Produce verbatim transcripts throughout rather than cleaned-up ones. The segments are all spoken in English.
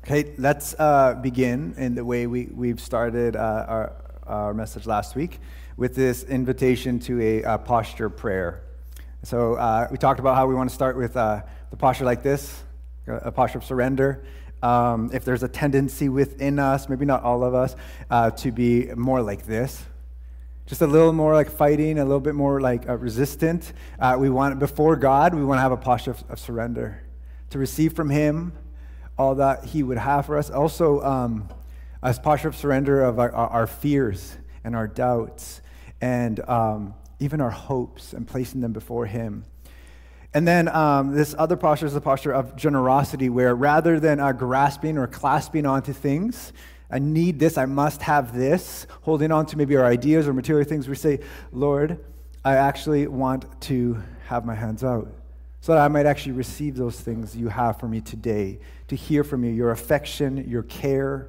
Okay, let's uh, begin in the way we, we've started uh, our, our message last week with this invitation to a, a posture prayer. So uh, we talked about how we want to start with uh, the posture like this, a posture of surrender. Um, if there's a tendency within us, maybe not all of us, uh, to be more like this, just a little more like fighting, a little bit more like uh, resistant. Uh, we want, before God, we want to have a posture of, of surrender, to receive from Him all that He would have for us. Also, um, a posture of surrender of our, our fears and our doubts and um, even our hopes, and placing them before Him. And then um, this other posture is the posture of generosity, where rather than uh, grasping or clasping onto things, I need this, I must have this, holding on to maybe our ideas or material things, we say, Lord, I actually want to have my hands out, so that I might actually receive those things you have for me today, to hear from you, your affection, your care.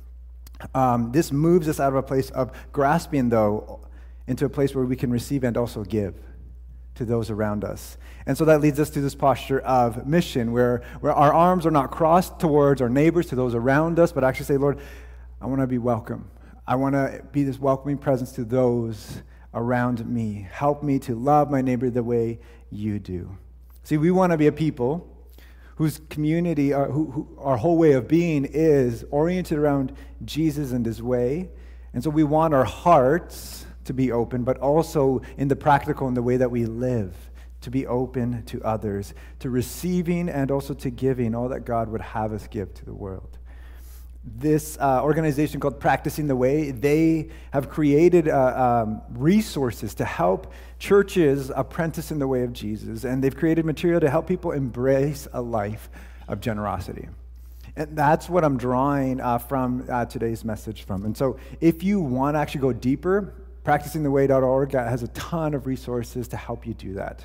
Um, this moves us out of a place of grasping, though, into a place where we can receive and also give to those around us. And so that leads us to this posture of mission, where, where our arms are not crossed towards our neighbors, to those around us, but actually say, Lord, I want to be welcome. I want to be this welcoming presence to those around me. Help me to love my neighbor the way you do. See, we want to be a people whose community, our, who, who, our whole way of being is oriented around Jesus and His way. And so we want our hearts to be open, but also in the practical, in the way that we live, to be open to others, to receiving and also to giving all that God would have us give to the world. This uh, organization called Practicing the Way, they have created uh, um, resources to help churches apprentice in the way of Jesus, and they've created material to help people embrace a life of generosity. And that's what I'm drawing uh, from uh, today's message from. And so if you want to actually go deeper, practicing the way dot org has a ton of resources to help you do that.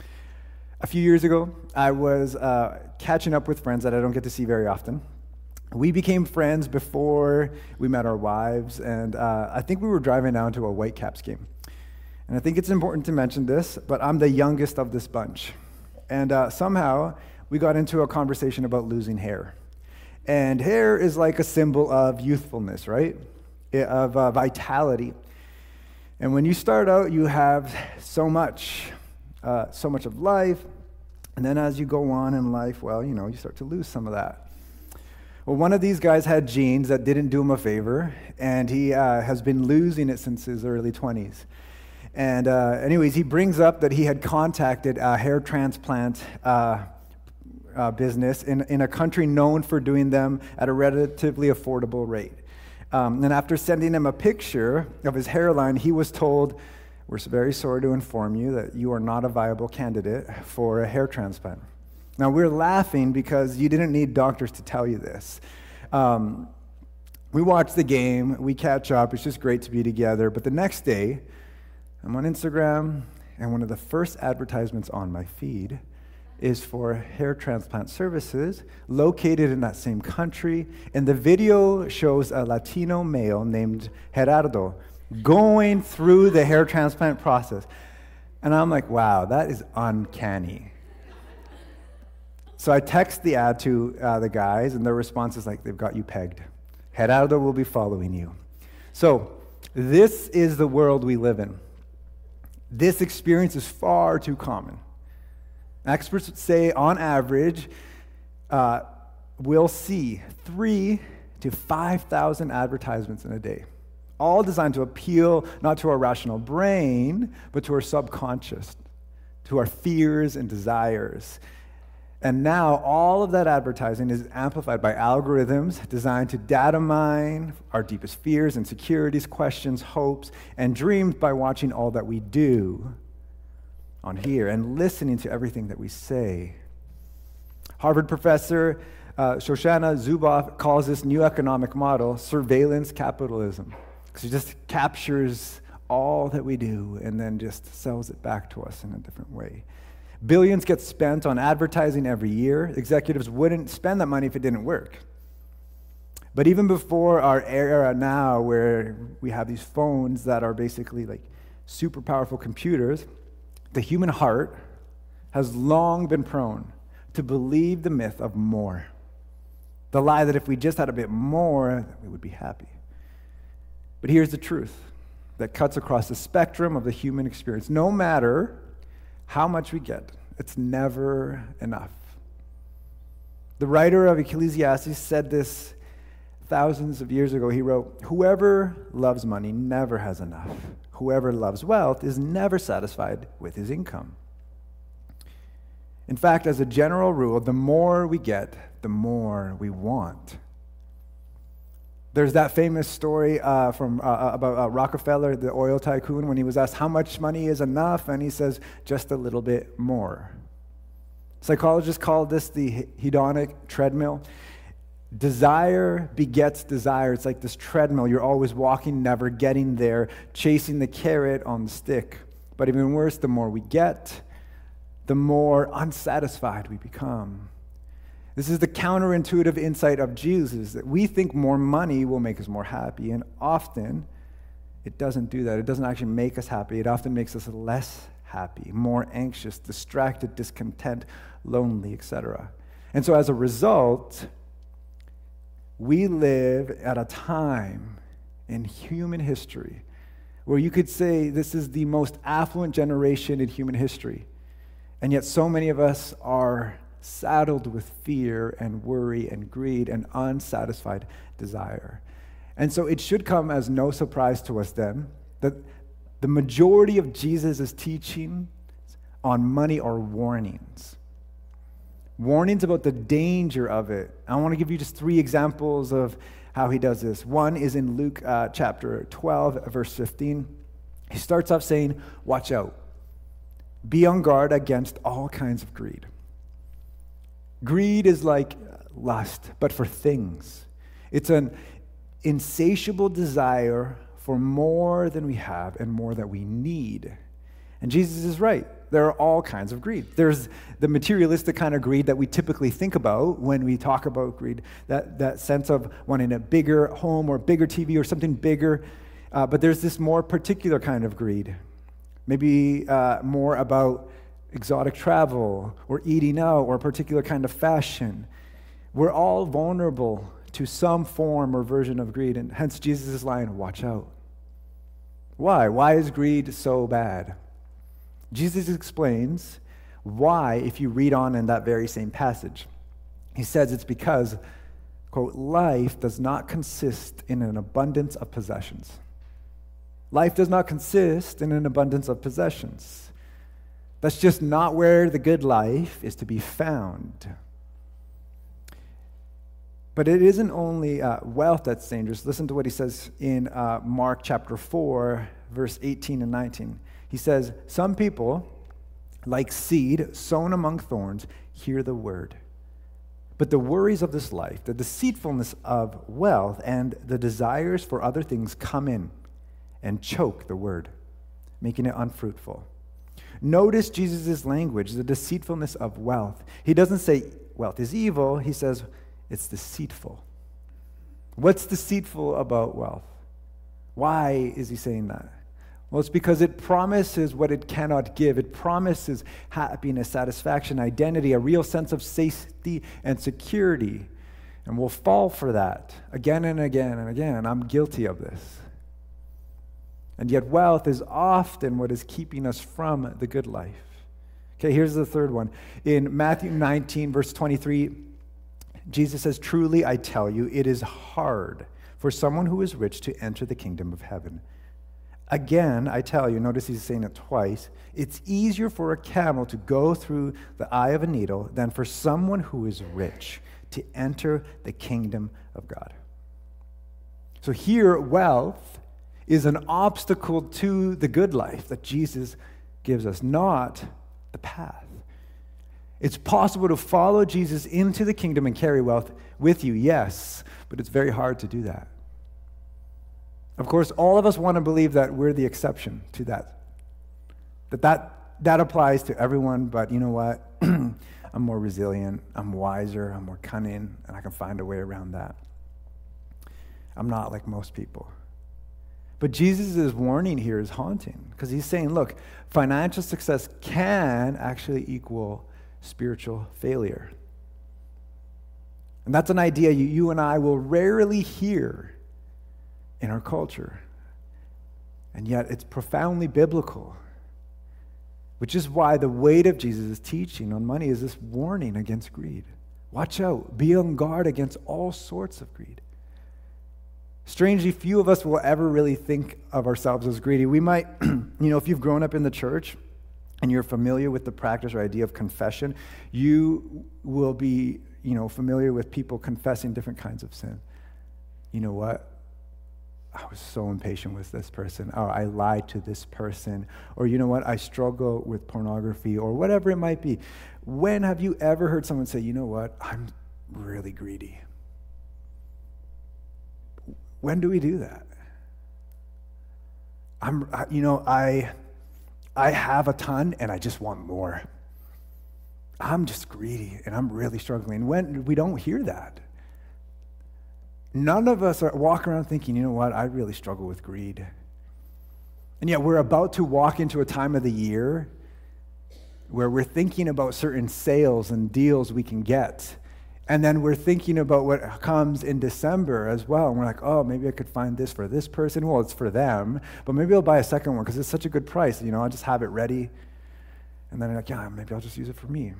A few years ago, I was uh, catching up with friends that I don't get to see very often. We became friends before we met our wives, and uh, I think we were driving down to a Whitecaps game. And I think it's important to mention this, but I'm the youngest of this bunch. And uh, somehow, we got into a conversation about losing hair. And hair is like a symbol of youthfulness, right? It, of uh, vitality. And when you start out, you have so much, uh, so much of life. And then as you go on in life, well, you know, you start to lose some of that. Well, one of these guys had genes that didn't do him a favor, and he uh, has been losing it since his early twenties. And uh, anyways, he brings up that he had contacted a hair transplant uh, uh, business in, in a country known for doing them at a relatively affordable rate. Um, and after sending him a picture of his hairline, he was told, "We're very sorry to inform you that you are not a viable candidate for a hair transplant." Now, we're laughing because you didn't need doctors to tell you this. Um, we watch the game, we catch up, it's just great to be together. But the next day, I'm on Instagram, and one of the first advertisements on my feed is for hair transplant services located in that same country. And the video shows a Latino male named Gerardo going through the hair transplant process. And I'm like, wow, that is uncanny. So I text the ad to uh, the guys, and their response is like, they've got you pegged. Gerardo will be following you. So this is the world we live in. This experience is far too common. Experts would say, on average, uh, we'll see three to five thousand advertisements in a day, all designed to appeal not to our rational brain, but to our subconscious, to our fears and desires. And now all of that advertising is amplified by algorithms designed to data mine our deepest fears, insecurities, questions, hopes, and dreams by watching all that we do on here and listening to everything that we say. Harvard professor uh, Shoshana Zuboff calls this new economic model surveillance capitalism, because it just captures all that we do and then just sells it back to us in a different way. Billions get spent on advertising every year. Executives wouldn't spend that money if it didn't work. But even before our era now, where we have these phones that are basically like super powerful computers, the human heart has long been prone to believe the myth of more. The lie that if we just had a bit more, we would be happy. But here's the truth that cuts across the spectrum of the human experience. No matter how much we get, it's never enough. The writer of Ecclesiastes said this thousands of years ago. He wrote, "Whoever loves money never has enough. Whoever loves wealth is never satisfied with his income." In fact, as a general rule, the more we get, the more we want. There's that famous story uh, from uh, about uh, Rockefeller, the oil tycoon, when he was asked how much money is enough, and he says, just a little bit more. Psychologists call this the hedonic treadmill. Desire begets desire. It's like this treadmill. You're always walking, never getting there, chasing the carrot on the stick. But even worse, the more we get, the more unsatisfied we become. This is the counterintuitive insight of Jesus, that we think more money will make us more happy, and often it doesn't do that. It doesn't actually make us happy. It often makes us less happy, more anxious, distracted, discontent, lonely, et cetera. And so as a result, we live at a time in human history where you could say this is the most affluent generation in human history. And yet so many of us are saddled with fear and worry and greed and unsatisfied desire. And so it should come as no surprise to us then that the majority of Jesus' teaching on money are warnings. Warnings about the danger of it. I want to give you just three examples of how he does this. One is in Luke uh, chapter twelve, verse fifteen. He starts off saying, watch out. Be on guard against all kinds of greed. Greed is like lust, but for things. It's an insatiable desire for more than we have and more that we need. And Jesus is right. There are all kinds of greed. There's the materialistic kind of greed that we typically think about when we talk about greed, that, that sense of wanting a bigger home or bigger T V or something bigger. Uh, but there's this more particular kind of greed, maybe uh, more about exotic travel or eating out or a particular kind of fashion. We're all vulnerable to some form or version of greed, and hence Jesus' line, watch out. Why? Why is greed so bad? Jesus explains why if you read on in that very same passage. He says it's because, quote, life does not consist in an abundance of possessions. Life does not consist in an abundance of possessions. That's just not where the good life is to be found. But it isn't only uh, wealth that's dangerous. Listen to what he says in uh, Mark chapter four, verse eighteen and nineteen. He says, some people, like seed sown among thorns, hear the word. But the worries of this life, the deceitfulness of wealth, and the desires for other things come in and choke the word, making it unfruitful. Notice Jesus' language, the deceitfulness of wealth. He doesn't say wealth is evil. He says it's deceitful. What's deceitful about wealth? Why is he saying that? Well, it's because it promises what it cannot give. It promises happiness, satisfaction, identity, a real sense of safety and security. And we'll fall for that again and again and again. I'm guilty of this. And yet wealth is often what is keeping us from the good life. Okay, here's the third one. In Matthew nineteen, verse twenty-three, Jesus says, truly I tell you, it is hard for someone who is rich to enter the kingdom of heaven. Again, I tell you, notice he's saying it twice, it's easier for a camel to go through the eye of a needle than for someone who is rich to enter the kingdom of God. So here, wealth is an obstacle to the good life that Jesus gives us, not the path. It's possible to follow Jesus into the kingdom and carry wealth with you, yes, but it's very hard to do that. Of course, all of us want to believe that we're the exception to that. That that, that applies to everyone, but you know what? I'm more resilient, I'm wiser, I'm more cunning, and I can find a way around that. I'm not like most people. But Jesus' warning here is haunting, because he's saying, look, financial success can actually equal spiritual failure. And that's an idea you, you and I will rarely hear in our culture. And yet it's profoundly biblical, which is why the weight of Jesus' teaching on money is this warning against greed. Watch out. Be on guard against all sorts of greed. Strangely, few of us will ever really think of ourselves as greedy. We might, you know, if you've grown up in the church and you're familiar with the practice or idea of confession, you will be, you know, familiar with people confessing different kinds of sin. You know what? I was so impatient with this person. Or I lied to this person. Or you know what? I struggle with pornography or whatever it might be. When have you ever heard someone say, you know what? I'm really greedy. When do we do that? I'm, you know, I, I have a ton and I just want more. I'm just greedy and I'm really struggling. When we don't hear that. None of us are walking around thinking, you know what, I really struggle with greed. And yet we're about to walk into a time of the year where we're thinking about certain sales and deals we can get. And then we're thinking about what comes in December as well. And we're like, oh, maybe I could find this for this person. Well, it's for them. But maybe I'll buy a second one because it's such a good price. You know, I'll just have it ready. And then I'm like, yeah, maybe I'll just use it for me.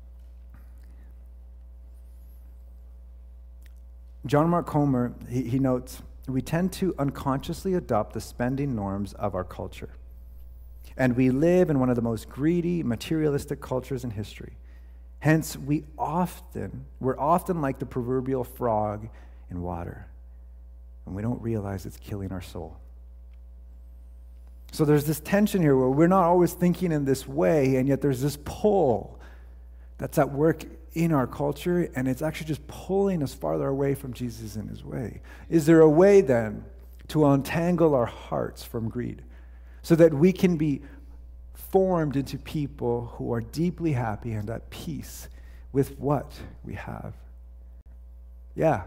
John Mark Comer, he, he notes, we tend to unconsciously adopt the spending norms of our culture. And we live in one of the most greedy, materialistic cultures in history. Hence, we often, we're often like the proverbial frog in water, and we don't realize it's killing our soul. So there's this tension here where we're not always thinking in this way, and yet there's this pull that's at work in our culture, and it's actually just pulling us farther away from Jesus and his way. Is there a way then to untangle our hearts from greed so that we can be formed into people who are deeply happy and at peace with what we have? Yeah.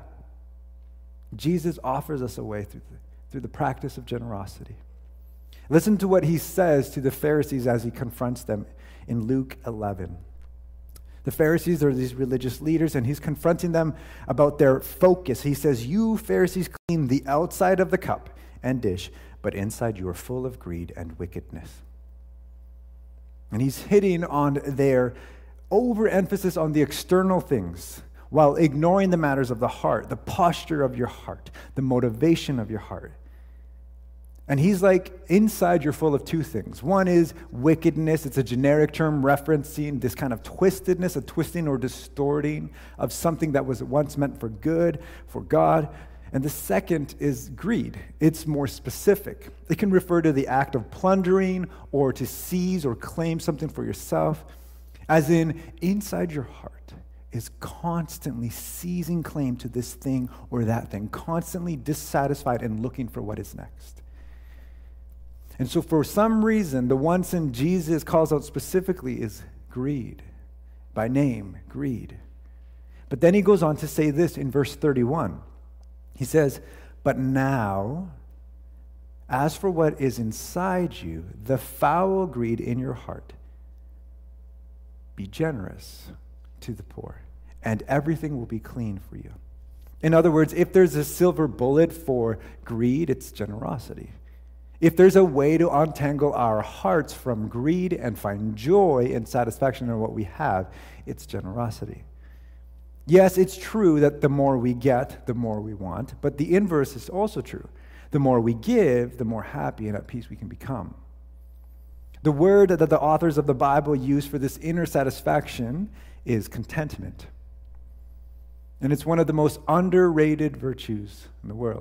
Jesus offers us a way through the, through the practice of generosity. Listen to what he says to the Pharisees as he confronts them in Luke eleven. The Pharisees are these religious leaders, and he's confronting them about their focus. He says, you Pharisees clean the outside of the cup and dish, but inside you are full of greed and wickedness. And he's hitting on their overemphasis on the external things while ignoring the matters of the heart, the posture of your heart, the motivation of your heart. And he's like, inside you're full of two things. One is wickedness. It's a generic term referencing this kind of twistedness, a twisting or distorting of something that was once meant for good, for God. And the second is greed. It's more specific. It can refer to the act of plundering or to seize or claim something for yourself, as in inside your heart is constantly seizing claim to this thing or that thing, constantly dissatisfied and looking for what is next. And so for some reason, the one sin Jesus calls out specifically is greed, by name, greed. But then he goes on to say this in verse thirty-one. He says, but now, as for what is inside you, the foul greed in your heart, be generous to the poor, and everything will be clean for you. In other words, if there's a silver bullet for greed, it's generosity. If there's a way to untangle our hearts from greed and find joy and satisfaction in what we have, it's generosity. Yes, it's true that the more we get, the more we want, but the inverse is also true. The more we give, the more happy and at peace we can become. The word that the authors of the Bible use for this inner satisfaction is contentment. And it's one of the most underrated virtues in the world.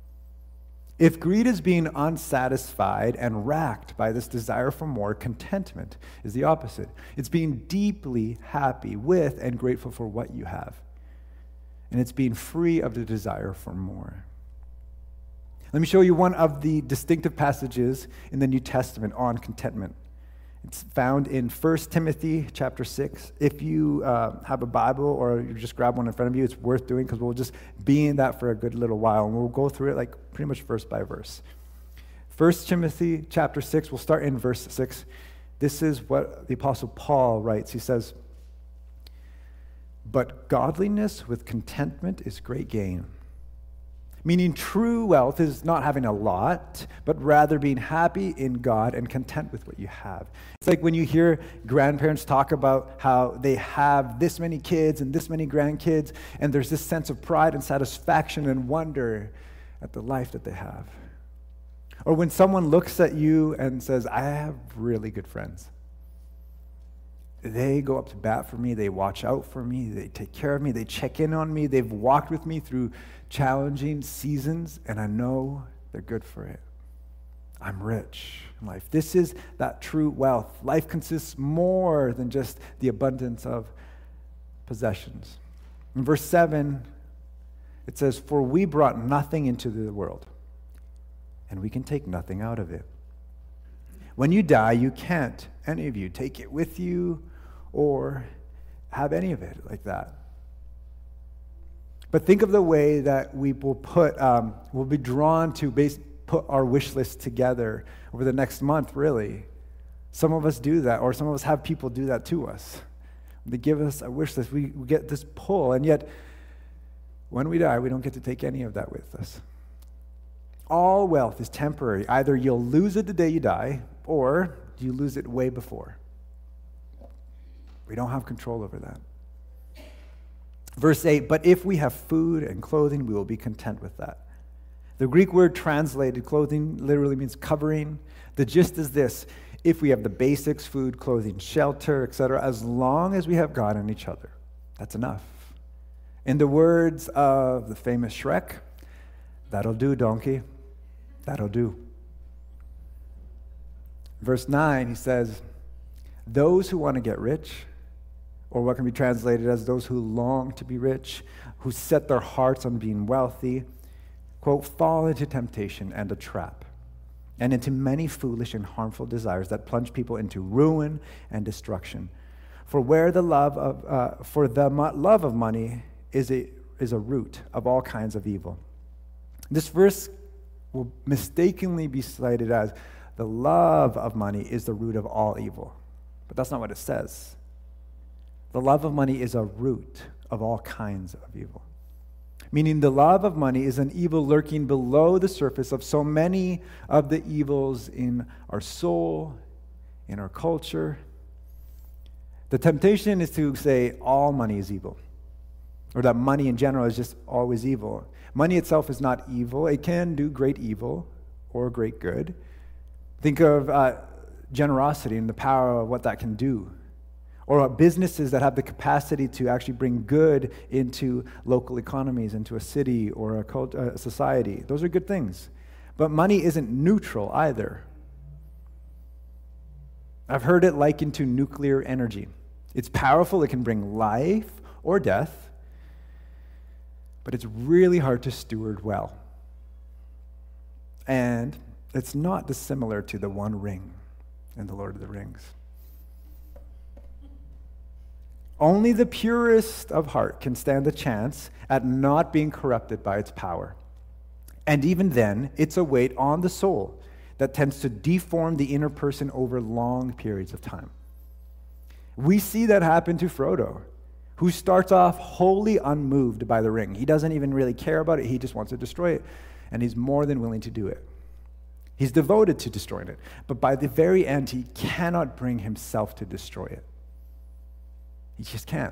If greed is being unsatisfied and racked by this desire for more, contentment is the opposite. It's being deeply happy with and grateful for what you have. And it's being free of the desire for more. Let me show you one of the distinctive passages in the New Testament on contentment. It's found in First Timothy chapter six. If you uh, have a Bible or you just grab one in front of you, it's worth doing because we'll just be in that for a good little while, and we'll go through it like pretty much verse by verse. First Timothy chapter six, we'll start in verse six. This is what the Apostle Paul writes. He says, But godliness with contentment is great gain. Meaning true wealth is not having a lot, but rather being happy in God and content with what you have. It's like when you hear grandparents talk about how they have this many kids and this many grandkids, and there's this sense of pride and satisfaction and wonder at the life that they have. Or when someone looks at you and says, I have really good friends. They go up to bat for me, they watch out for me, they take care of me, they check in on me, they've walked with me through challenging seasons, and I know they're good for it. I'm rich in life. This is that true wealth. Life consists more than just the abundance of possessions. In verse seven, it says, for we brought nothing into the world, and we can take nothing out of it. When you die, you can't, any of you, take it with you or have any of it like that. But think of the way that we will put, um, we'll be drawn to base, put our wish list together over the next month, really. Some of us do that, or some of us have people do that to us. They give us a wish list. We, we get this pull, and yet when we die, we don't get to take any of that with us. All wealth is temporary. Either you'll lose it the day you die, or you lose it way before. We don't have control over that. Verse eight, but if we have food and clothing, we will be content with that. The Greek word translated clothing literally means covering. The gist is this: if we have the basics, food, clothing, shelter, et cetera, as long as we have God and each other, that's enough. In the words of the famous Shrek, that'll do, donkey. That'll do. Verse nine, he says, those who want to get rich, or what can be translated as those who long to be rich, who set their hearts on being wealthy, quote, fall into temptation and a trap, and into many foolish and harmful desires that plunge people into ruin and destruction. For where the love of, uh, for the mo- love of money is a is a root of all kinds of evil. This verse will mistakenly be cited as the love of money is the root of all evil, but that's not what it says. The love of money is a root of all kinds of evil. Meaning the love of money is an evil lurking below the surface of so many of the evils in our soul, in our culture. The temptation is to say all money is evil, or that money in general is just always evil. Money itself is not evil. It can do great evil or great good. Think of uh, generosity and the power of what that can do. Or businesses that have the capacity to actually bring good into local economies, into a city or a, cult, a society. Those are good things. But money isn't neutral either. I've heard it likened to nuclear energy. It's powerful. It can bring life or death. But it's really hard to steward well. And it's not dissimilar to the One Ring in The Lord of the Rings. Only the purest of heart can stand a chance at not being corrupted by its power. And even then, it's a weight on the soul that tends to deform the inner person over long periods of time. We see that happen to Frodo, who starts off wholly unmoved by the ring. He doesn't even really care about it. He just wants to destroy it, and he's more than willing to do it. He's devoted to destroying it, but by the very end, he cannot bring himself to destroy it. He just can't.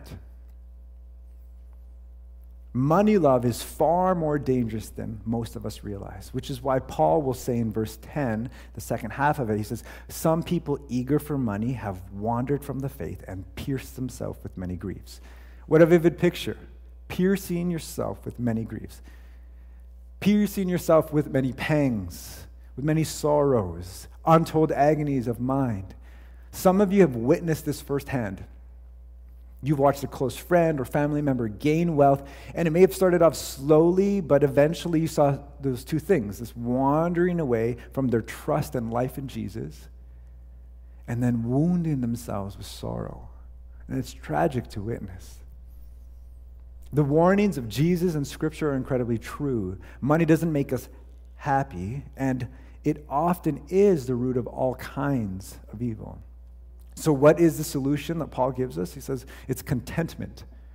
Money love is far more dangerous than most of us realize, which is why Paul will say in verse ten, the second half of it, he says, some people eager for money have wandered from the faith and pierced themselves with many griefs. What a vivid picture. Piercing yourself with many griefs. Piercing yourself with many pangs, with many sorrows, untold agonies of mind. Some of you have witnessed this firsthand. You've watched a close friend or family member gain wealth, and it may have started off slowly, but eventually you saw those two things, this wandering away from their trust and life in Jesus, and then wounding themselves with sorrow. And it's tragic to witness. The warnings of Jesus and Scripture are incredibly true. Money doesn't make us happy, and it often is the root of all kinds of evil. So what is the solution that Paul gives us? He says it's contentment.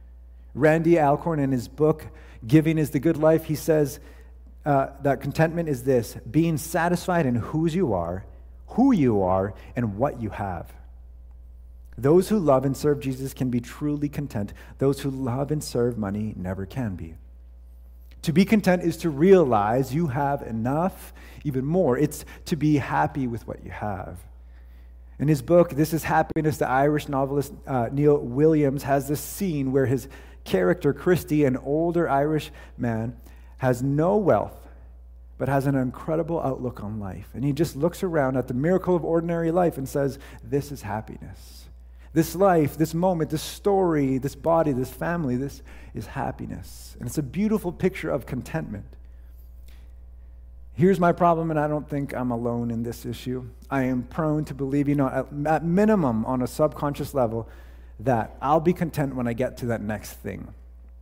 Randy Alcorn, in his book, Giving is the Good Life, he says uh, that contentment is this: being satisfied in whose you are, who you are, and what you have. Those who love and serve Jesus can be truly content. Those who love and serve money never can be. To be content is to realize you have enough, even more. It's to be happy with what you have. In his book, This is Happiness, the Irish novelist uh, Neil Williams has this scene where his character, Christy, an older Irish man, has no wealth, but has an incredible outlook on life. And he just looks around at the miracle of ordinary life and says, this is happiness. This life, this moment, this story, this body, this family, this is happiness. And it's a beautiful picture of contentment. Here's my problem, and I don't think I'm alone in this issue. I am prone to believe, you know, at, at minimum on a subconscious level, that I'll be content when I get to that next thing.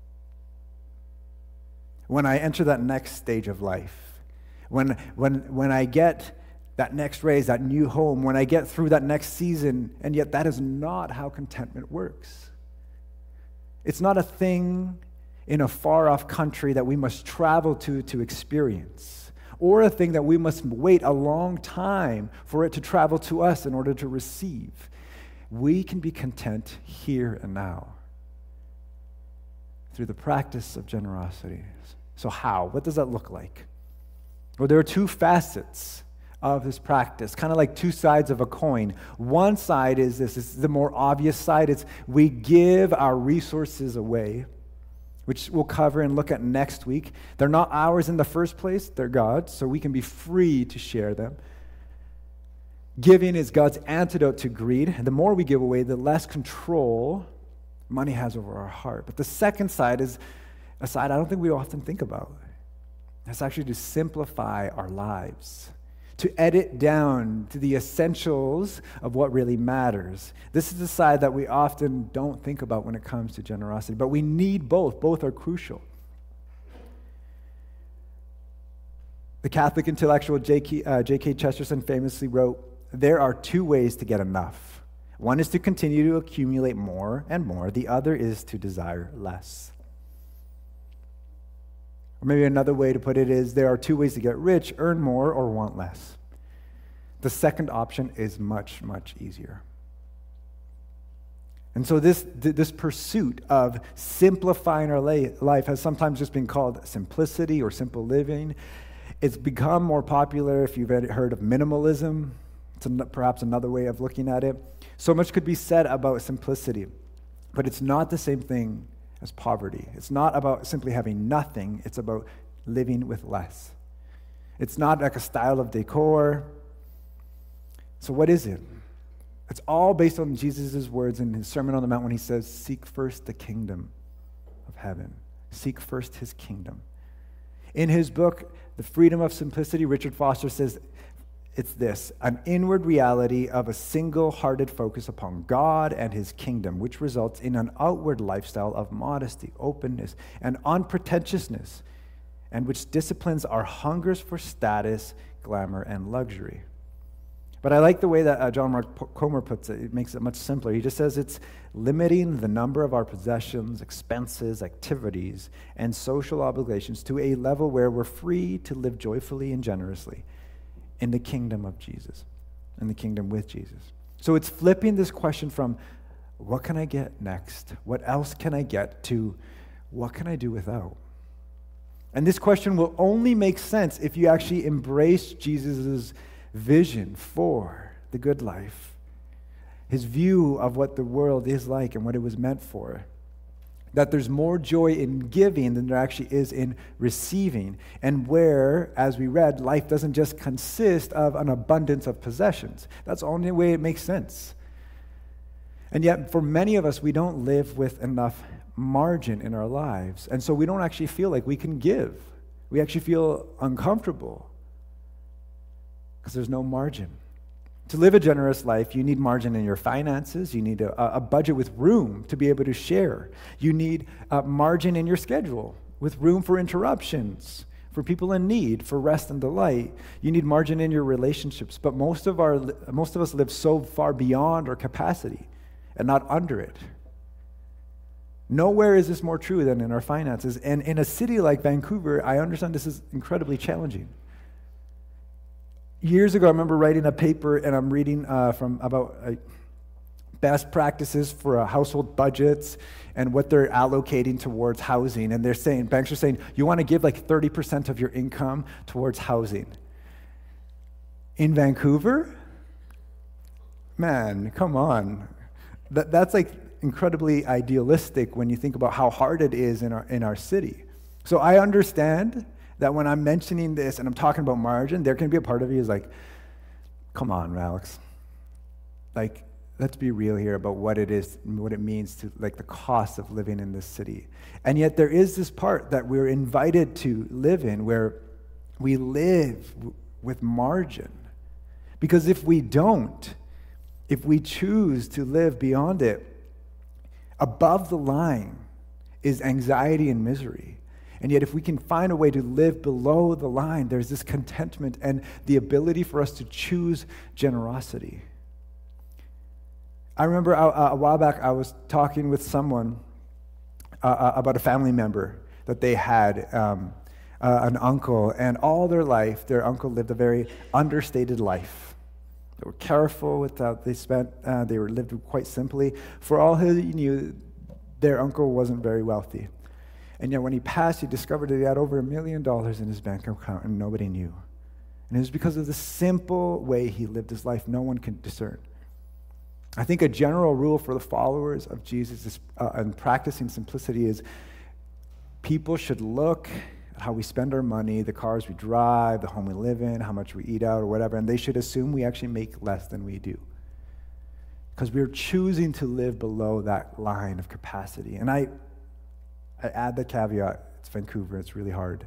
When I enter that next stage of life. When, when, when I get that next raise, that new home, when I get through that next season, and yet that is not how contentment works. It's not a thing in a far-off country that we must travel to to experience, or a thing that we must wait a long time for it to travel to us in order to receive. We can be content here and now through the practice of generosity. So how? What does that look like? Well, there are two facets of this practice, kind of like two sides of a coin. One side is this, it's the more obvious side. It's we give our resources away, which we'll cover and look at next week. They're not ours in the first place, they're God's, so we can be free to share them. Giving is God's antidote to greed. The more we give away, the less control money has over our heart. But the second side is a side I don't think we often think about. It's actually to simplify our lives, to edit down to the essentials of what really matters. This is the side that we often don't think about when it comes to generosity, but we need both. Both are crucial. The Catholic intellectual J K Uh, J K Chesterton famously wrote, "There are two ways to get enough. One is to continue to accumulate more and more. The other is to desire less." Or maybe another way to put it is, there are two ways to get rich: earn more or want less. The second option is much, much easier. And so this, this pursuit of simplifying our life has sometimes just been called simplicity or simple living. It's become more popular if you've heard of minimalism. It's perhaps another way of looking at it. So much could be said about simplicity, but it's not the same thing as poverty. It's not about simply having nothing. It's about living with less. It's not like a style of decor. So what is it? It's all based on Jesus' words in his Sermon on the Mount when he says, seek first the kingdom of heaven. Seek first his kingdom. In his book, The Freedom of Simplicity, Richard Foster says, it's this: an inward reality of a single-hearted focus upon God and his kingdom, which results in an outward lifestyle of modesty, openness, and unpretentiousness, and which disciplines our hungers for status, glamour, and luxury. But I like the way that uh, John Mark Comer puts it. It makes it much simpler. He just says it's limiting the number of our possessions, expenses, activities, and social obligations to a level where we're free to live joyfully and generously in the kingdom of Jesus, in the kingdom with Jesus. So it's flipping this question from, what can I get next? What else can I get? To, what can I do without? And this question will only make sense if you actually embrace Jesus' vision for the good life, his view of what the world is like and what it was meant for. That there's more joy in giving than there actually is in receiving. And where, as we read, life doesn't just consist of an abundance of possessions. That's the only way it makes sense. And yet, for many of us, we don't live with enough margin in our lives. And so we don't actually feel like we can give. We actually feel uncomfortable because there's no margin. To live a generous life, you need margin in your finances. You need a, a budget with room to be able to share. You need a margin in your schedule with room for interruptions, for people in need, for rest and delight. You need margin in your relationships. But most of our, most of us live so far beyond our capacity and not under it. Nowhere is this more true than in our finances. And in a city like Vancouver, I understand this is incredibly challenging. Years ago, I remember writing a paper, and I'm reading uh, from about uh, best practices for uh, household budgets and what they're allocating towards housing. And they're saying, banks are saying, you want to give like thirty percent of your income towards housing. In Vancouver? Man, come on. That, that's like incredibly idealistic when you think about how hard it is in our in our city. So I understand that when I'm mentioning this and I'm talking about margin, there can be a part of you is like, come on, Alex. Like, let's be real here about what it is, what it means to, like, the cost of living in this city. And yet there is this part that we're invited to live in where we live w- with margin. Because if we don't, if we choose to live beyond it, above the line is anxiety and misery. And yet if we can find a way to live below the line, there's this contentment and the ability for us to choose generosity. I remember a, a while back I was talking with someone uh, about a family member that they had, um, uh, an uncle, and all their life, their uncle lived a very understated life. They were careful with how they spent, uh, they were lived quite simply. For all he knew, their uncle wasn't very wealthy. And yet when he passed, he discovered that he had over a million dollars in his bank account and nobody knew. And it was because of the simple way he lived his life. No one can discern. I think a general rule for the followers of Jesus is, uh, and practicing simplicity is people should look at how we spend our money, the cars we drive, the home we live in, how much we eat out or whatever, and they should assume we actually make less than we do. Because we're choosing to live below that line of capacity. And I, I add the caveat, it's Vancouver, it's really hard.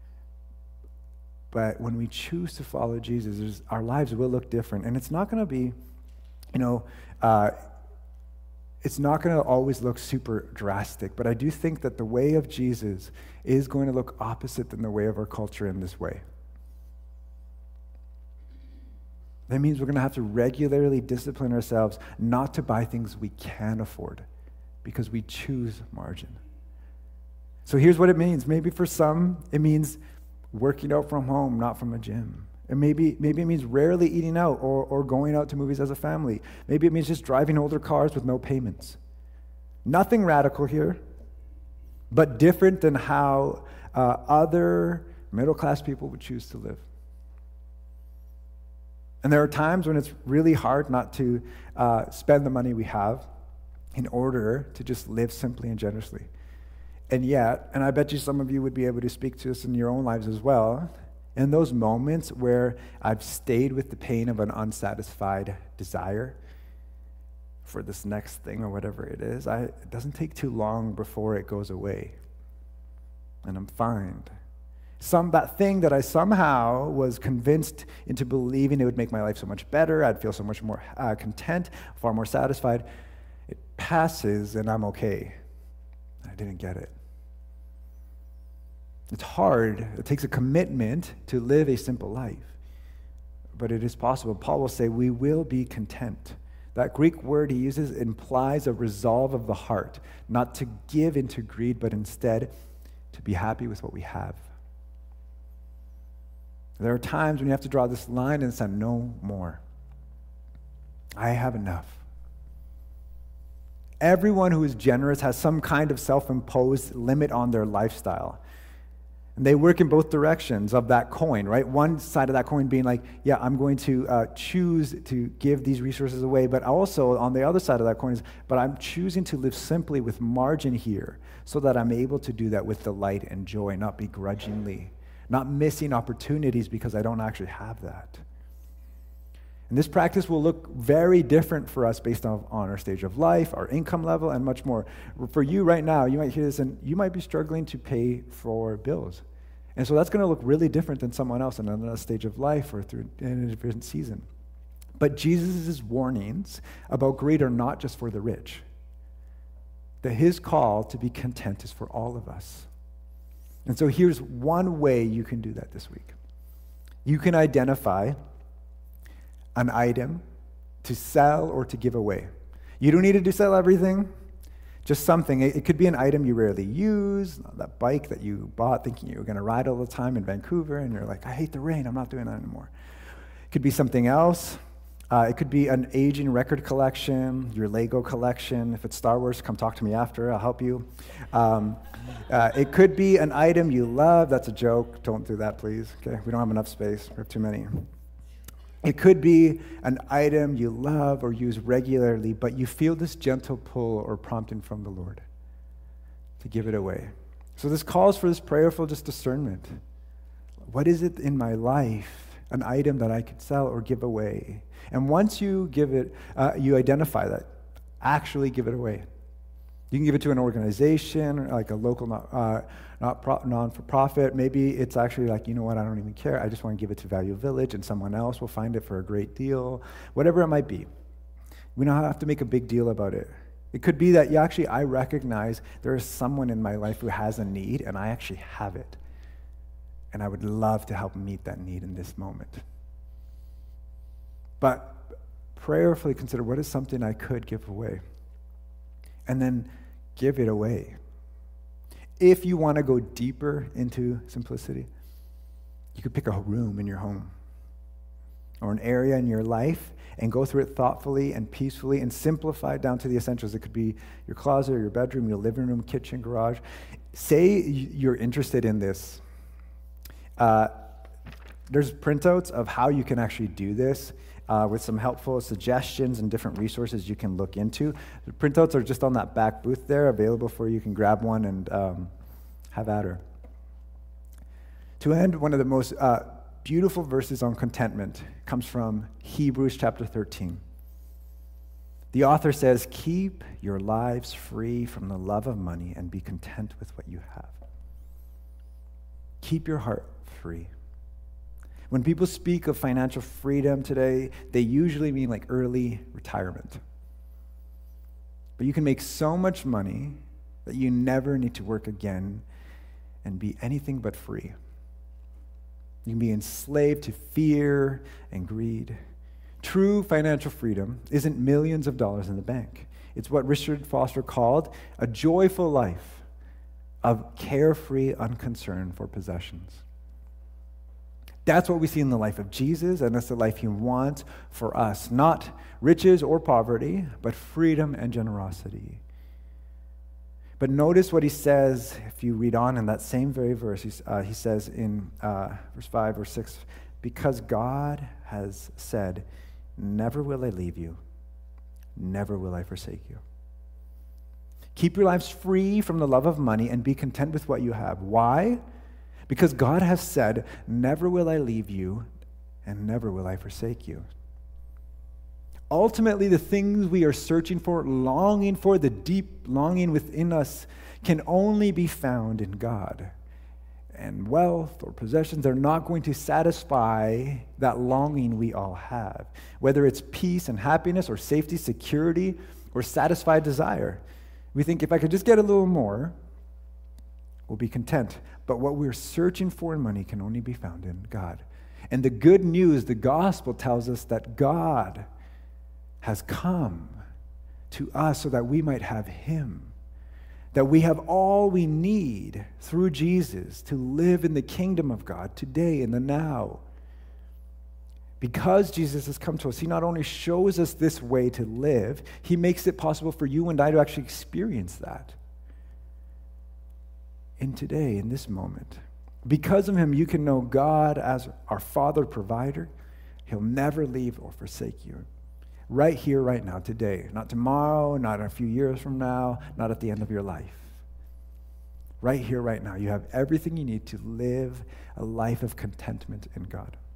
But when we choose to follow Jesus, our lives will look different. And it's not going to be, you know, uh, it's not going to always look super drastic. But I do think that the way of Jesus is going to look opposite than the way of our culture in this way. That means we're going to have to regularly discipline ourselves not to buy things we can afford because we choose margin. So here's what it means. Maybe for some, it means working out from home, not from a gym. And maybe maybe it means rarely eating out or, or going out to movies as a family. Maybe it means just driving older cars with no payments. Nothing radical here, but different than how uh, other middle-class people would choose to live. And there are times when it's really hard not to uh, spend the money we have in order to just live simply and generously. And yet, and I bet you some of you would be able to speak to us in your own lives as well, in those moments where I've stayed with the pain of an unsatisfied desire for this next thing or whatever it is, I, it doesn't take too long before it goes away. And I'm fine. Some that thing that I somehow was convinced into believing it would make my life so much better, I'd feel so much more uh, content, far more satisfied, it passes and I'm okay. I didn't get it. It's hard. It takes a commitment to live a simple life. But it is possible. Paul will say, we will be content. That Greek word he uses implies a resolve of the heart, not to give into greed, but instead to be happy with what we have. There are times when you have to draw this line and say, no more. I have enough. Everyone who is generous has some kind of self-imposed limit on their lifestyle. And they work in both directions of that coin, right? One side of that coin being like, yeah, I'm going to uh, choose to give these resources away, but also on the other side of that coin is, but I'm choosing to live simply with margin here so that I'm able to do that with delight and joy, not begrudgingly, not missing opportunities because I don't actually have that. And this practice will look very different for us based on, on our stage of life, our income level, and much more. For you right now, you might hear this and you might be struggling to pay for bills. And so that's going to look really different than someone else in another stage of life or through in a different season. But Jesus' warnings about greed are not just for the rich. That his call to be content is for all of us. And so here's one way you can do that this week. You can identify an item to sell or to give away. You don't need to sell everything. Just something. It, it could be an item you rarely use, that bike that you bought thinking you were going to ride all the time in Vancouver, and you're like, I hate the rain, I'm not doing that anymore. It could be something else. Uh, it could be an aging record collection, your Lego collection. If it's Star Wars, come talk to me after, I'll help you. Um, uh, it could be an item you love. That's a joke. Don't do that, please. Okay, we don't have enough space. We have too many. It could be an item you love or use regularly, but you feel this gentle pull or prompting from the Lord to give it away. So this calls for this prayerful just discernment. What is it in my life, an item that I could sell or give away? And once you give it, uh, you identify that, actually give it away. You can give it to an organization, like a local not, uh, not pro- non-for-profit. Maybe it's actually like, you know what, I don't even care. I just want to give it to Value Village, and someone else will find it for a great deal. Whatever it might be. We don't have to make a big deal about it. It could be that, yeah, actually, I recognize there is someone in my life who has a need, and I actually have it. And I would love to help meet that need in this moment. But prayerfully consider, what is something I could give away? And then give it away. If you want to go deeper into simplicity, you could pick a room in your home or an area in your life and go through it thoughtfully and peacefully and simplify it down to the essentials. It could be your closet or your bedroom, your living room, kitchen, garage. Say you're interested in this. Uh, there's printouts of how you can actually do this. Uh, with some helpful suggestions and different resources you can look into. The printouts are just on that back booth there, available for you. You can grab one and um, have at her. To end, one of the most uh, beautiful verses on contentment comes from Hebrews chapter thirteen. The author says, keep your lives free from the love of money and be content with what you have. Keep your heart free. When people speak of financial freedom today, they usually mean like early retirement. But you can make so much money that you never need to work again and be anything but free. You can be enslaved to fear and greed. True financial freedom isn't millions of dollars in the bank. It's what Richard Foster called a joyful life of carefree unconcern for possessions. That's what we see in the life of Jesus, and that's the life he wants for us. Not riches or poverty, but freedom and generosity. But notice what he says, if you read on in that same very verse, uh, he says in uh, verse five or six, because God has said, never will I leave you, never will I forsake you. Keep your lives free from the love of money and be content with what you have. Why? Because God has said, never will I leave you, and never will I forsake you. Ultimately, the things we are searching for, longing for, the deep longing within us can only be found in God. And wealth or possessions are not going to satisfy that longing we all have, whether it's peace and happiness or safety, security, or satisfied desire. We think if I could just get a little more, we'll be content. But what we're searching for in money can only be found in God. And the good news, the gospel tells us that God has come to us so that we might have him. That we have all we need through Jesus to live in the kingdom of God today, in the now. Because Jesus has come to us, he not only shows us this way to live, he makes it possible for you and I to actually experience that. In today, in this moment. Because of him, you can know God as our Father provider. He'll never leave or forsake you. Right here, right now, today. Not tomorrow, not a few years from now, not at the end of your life. Right here, right now. You have everything you need to live a life of contentment in God.